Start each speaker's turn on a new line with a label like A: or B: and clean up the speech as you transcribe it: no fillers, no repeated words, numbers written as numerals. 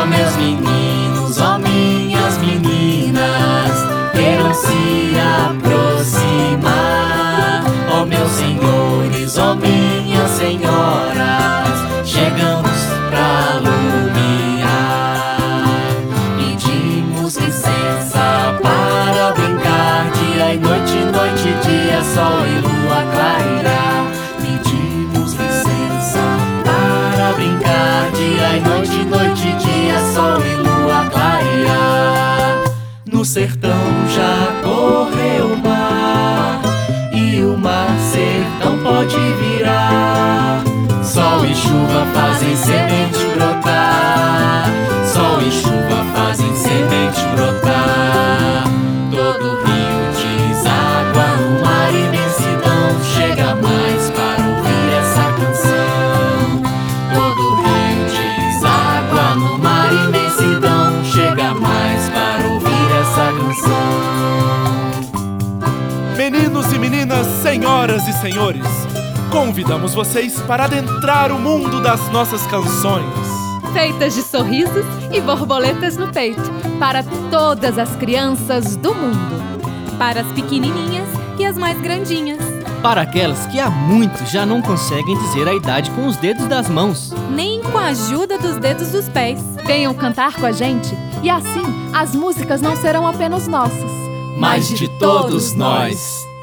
A: Ó meus meninos, ó minhas meninas, queiram se aproximar. Ó meus senhores, ó minhas senhoras, chegamos pra alumiar. Pedimos licença para brincar, dia e noite, noite e dia, sol e lua clarear. Pedimos licença para brincar, dia e noite, noite e dia, sol e lua clarear. No sertão já correu o mar, e o mar sertão pode virar. Sol e chuva fazem semente brotar, sol e chuva fazem semente brotar. Todo rio deságua no mar, imensidão, chega mais para ouvir essa canção. Todo rio deságua no mar, imensidão, chega mais para ouvir essa canção.
B: Meninos e meninas, senhoras e senhores, convidamos vocês para adentrar o mundo das nossas canções,
C: feitas de sorrisos e borboletas no peito, para todas as crianças do mundo.
D: Para as pequenininhas e as mais grandinhas.
E: Para aquelas que há muito já não conseguem dizer a idade com os dedos das mãos,
D: nem com a ajuda dos dedos dos pés.
C: Venham cantar com a gente, e assim as músicas não serão apenas nossas,
A: mas de todos nós.